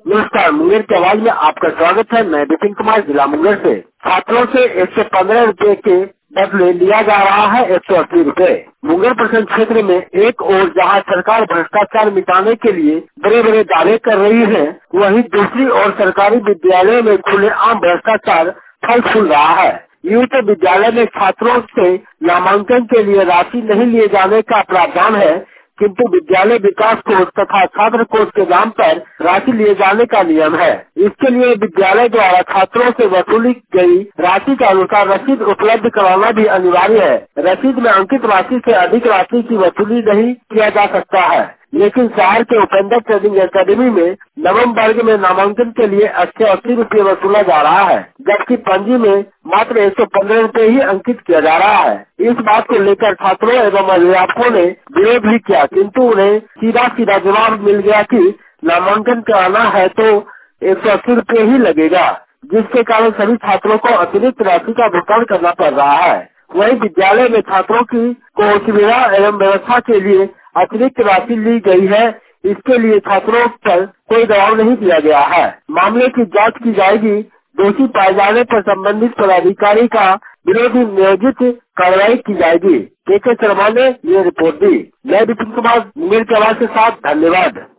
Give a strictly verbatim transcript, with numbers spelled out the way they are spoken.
नमस्कार, मुंगेर की आवाज में आपका स्वागत है। मैं विपिन कुमार, जिला मुंगेर से। छात्रों से एक सौ पंद्रह रूपए के बदले लिया जा रहा है एक सौ अस्सी रूपए। मुंगेर प्रखंड क्षेत्र में एक ओर जहां सरकार भ्रष्टाचार मिटाने के लिए बड़े बड़े दावे कर रही है, वहीं दूसरी ओर सरकारी विद्यालयों में खुलेआम भ्रष्टाचार फल फूल रहा है। यूं तो विद्यालय में छात्रों से नामांकन के लिए राशि नहीं लिए जाने का प्रावधान है, किंतु विद्यालय विकास कोष तथा छात्र कोष के नाम पर राशि लिए जाने का नियम है। इसके लिए विद्यालय द्वारा छात्रों से वसूली गई राशि के अनुसार रसीद उपलब्ध कराना भी अनिवार्य है। रसीद में अंकित राशि से अधिक राशि की वसूली नहीं किया जा सकता है, लेकिन शहर के उपेंद्र ट्रेडिंग एकेडमी में नवम वर्ग में नामांकन के लिए अस्सी अस्सी रूपए वसूला जा रहा है, जबकि पंजी में मात्र एक सौ पंद्रह रूपए ही अंकित किया जा रहा है। इस बात को लेकर छात्रों एवं अध्यापकों ने विरोध भी किया, किंतु उन्हें सीधा सीधा जवाब मिल गया कि नामांकन कराना है तो एक सौ अस्सी रूपए ही लगेगा, जिसके कारण सभी छात्रों को अतिरिक्त राशि का भुगतान करना पड़ रहा है। वहीं विद्यालय में छात्रों की को सुविधा एवं व्यवस्था के लिए अतिरिक्त राशि ली गई है। इसके लिए छात्रों पर कोई दबाव नहीं दिया गया है। मामले की जांच की जाएगी। दोषी पाए जाने पर संबंधित पदाधिकारी का विरोध नियोजित कार्रवाई की जाएगी। के के शर्मा ने ये रिपोर्ट दी। मैं विपिन कुमार, मुंगेर के आवाज के साथ, धन्यवाद।